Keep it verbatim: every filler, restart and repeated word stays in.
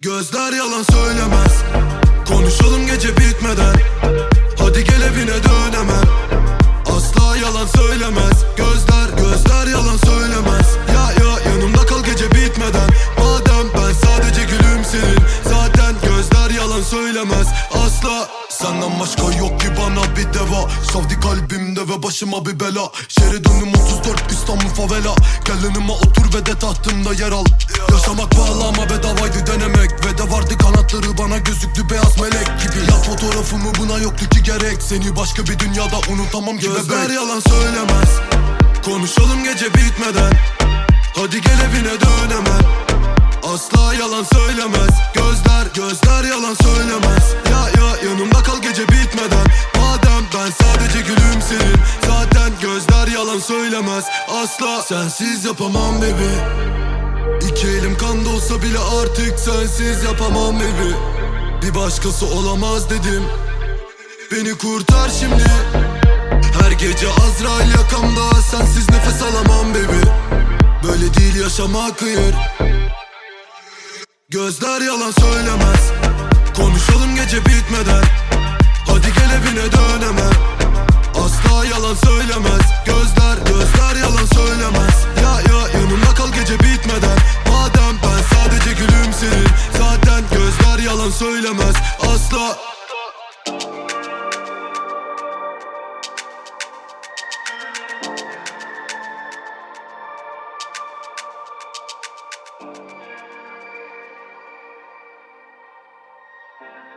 Gözler yalan söylemez. Konuşalım gece bitmeden. Hadi gel evine dön hemen. Asla yalan söylemez. Gözler, gözler yalan söylemez. Ya ya yanımda kal gece bitmeden. Madem ben sadece gülüm senin. Zaten gözler yalan söylemez. Asla. Senden başka yok ki bana bir deva. Savdi kalbimde ve başıma bir bela. Şeridunum otuz dört İstanbul favela. Gel yanıma otur ve de tahtımda yer al. Yaşamak pahalı ama bedavaydı denemek. Ve de vardı kanatları bana gözüktü beyaz melek gibi. Yap fotoğrafımı buna yoktu ki gerek. Seni başka bir dünyada unutamam ki bebek. Gözler yalan söylemez. Konuşalım gece bitmeden. Hadi gel evine dön hemen. Asla yalan söylemez. Gözler, gözler yalan söylemez. Ya ya yanımda kal gece bitmeden. Madem ben sadece gülüm senin. Zaten gözler yalan söylemez. Asla sensiz yapamam baby. İki elim kanda olsa bile artık sensiz yapamam baby. Bir başkası olamaz dedim. Beni kurtar şimdi. Her gece Azrail yakamda. Sensiz nefes alamam baby. Böyle değil yaşamak hayır. Gözler yalan söylemez. Konuşalım gece bitmeden. Hadi gel evine dön hemen. Asla yalan söylemez. Gözler, gözler yalan söylemez. Ya ya yanımda kal gece bitmeden. Madem ben sadece gülüm senin. Zaten gözler yalan söylemez. Asla. Thank